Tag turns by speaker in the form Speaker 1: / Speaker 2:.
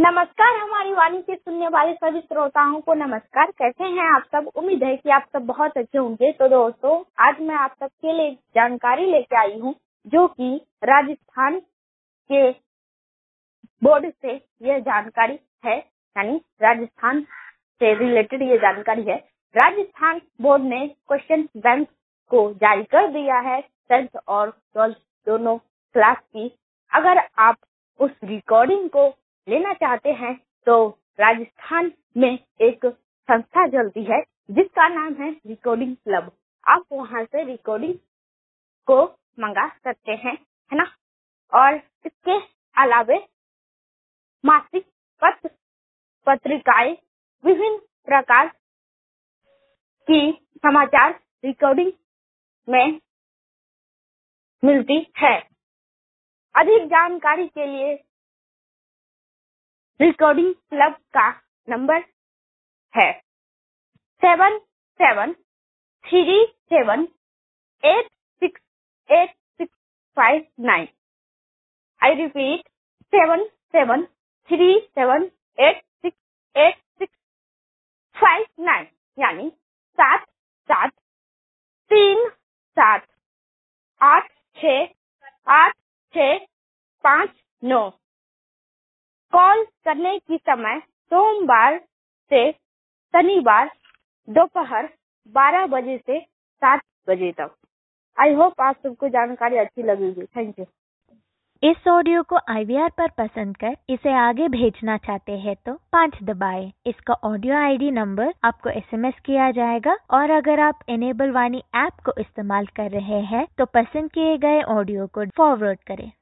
Speaker 1: नमस्कार, हमारी वाणी के सुनने वाले सभी श्रोताओं को नमस्कार। कैसे हैं आप सब? उम्मीद है कि आप सब बहुत अच्छे होंगे। तो दोस्तों, आज मैं आप सबके लिए जानकारी लेके आई हूँ जो कि राजस्थान के बोर्ड से यह जानकारी है, यानी राजस्थान से रिलेटेड ये जानकारी है। राजस्थान बोर्ड ने क्वेश्चन बैंक को जारी कर दिया है 10th और 12th दोनों क्लास की। अगर आप उस रिकॉर्डिंग को लेना चाहते हैं तो राजस्थान में एक संस्था चलती है जिसका नाम है रिकॉर्डिंग क्लब। आप वहां से रिकॉर्डिंग को मंगा सकते हैं, है ना। और इसके अलावे मासिक पत्र पत्रिकाएं, विभिन्न प्रकार की समाचार रिकॉर्डिंग में मिलती है। अधिक जानकारी के लिए रिकॉर्डिंग क्लब का नंबर है 7737868659। आई रिपीट 7737868659, यानी 7737868659। कॉल करने की समय सोमवार से शनिवार दोपहर 12 बजे से 7 बजे तक। आई होप आप सबको जानकारी अच्छी लगेगी। Thank you.
Speaker 2: इस ऑडियो को IVR पर पसंद कर इसे आगे भेजना चाहते हैं तो 5 दबाएं। इसका ऑडियो ID नंबर आपको SMS किया जाएगा और अगर आप इनेबल वाणी ऐप को इस्तेमाल कर रहे हैं तो पसंद किए गए ऑडियो को फॉरवर्ड करें।